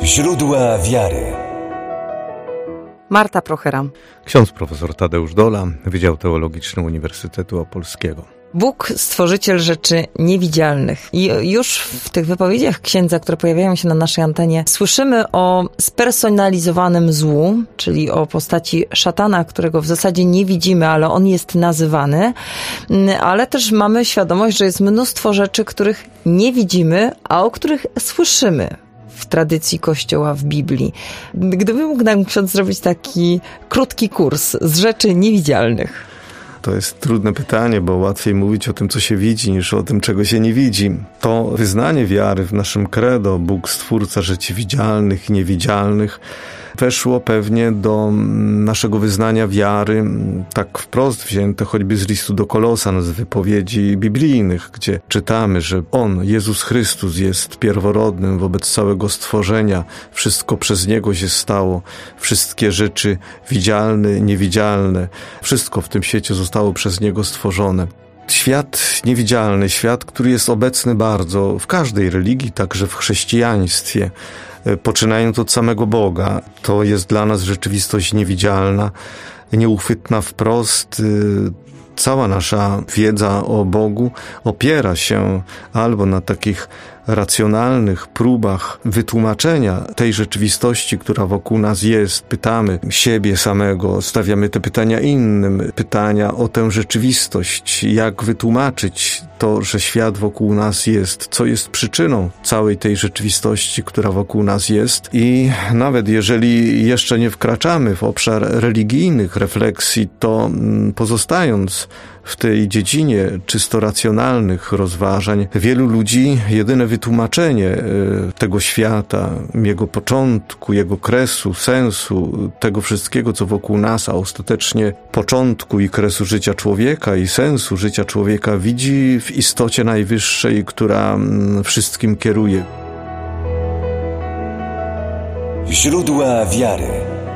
Źródła wiary. Marta Prochera. Ksiądz profesor Tadeusz Dola, Wydział Teologiczny Uniwersytetu Opolskiego. Bóg, stworzyciel rzeczy niewidzialnych. I już w tych wypowiedziach księdza, które pojawiają się na naszej antenie, słyszymy o spersonalizowanym złu, czyli o postaci szatana, którego w zasadzie nie widzimy, ale on jest nazywany. Ale też mamy świadomość, że jest mnóstwo rzeczy, których nie widzimy, a o których słyszymy w tradycji Kościoła, w Biblii. Gdyby mógł nam ksiądz zrobić taki krótki kurs z rzeczy niewidzialnych. To jest trudne pytanie, bo łatwiej mówić o tym, co się widzi, niż o tym, czego się nie widzi. To wyznanie wiary w naszym credo, Bóg stwórca rzeczy widzialnych i niewidzialnych, weszło pewnie do naszego wyznania wiary, tak wprost wzięte choćby z listu do Kolosan, z wypowiedzi biblijnych, gdzie czytamy, że On, Jezus Chrystus, jest pierworodnym wobec całego stworzenia, wszystko przez Niego się stało, wszystkie rzeczy widzialne, niewidzialne, wszystko w tym świecie zostało przez Niego stworzone. Świat niewidzialny, świat, który jest obecny bardzo w każdej religii, także w chrześcijaństwie, poczynając od samego Boga. To jest dla nas rzeczywistość niewidzialna, nieuchwytna wprost. Cała nasza wiedza o Bogu opiera się albo na takich racjonalnych próbach wytłumaczenia tej rzeczywistości, która wokół nas jest. Pytamy siebie samego, stawiamy te pytania innym, pytania o tę rzeczywistość, jak wytłumaczyć to, że świat wokół nas jest, co jest przyczyną całej tej rzeczywistości, która wokół nas jest. I nawet jeżeli jeszcze nie wkraczamy w obszar religijnych refleksji, to pozostając w tej dziedzinie czysto racjonalnych rozważań, wielu ludzi jedyne wytłumaczenie tego świata, jego początku, jego kresu, sensu, tego wszystkiego, co wokół nas, a ostatecznie początku i kresu życia człowieka i sensu życia człowieka widzi w istocie najwyższej, która wszystkim kieruje. Źródła wiary.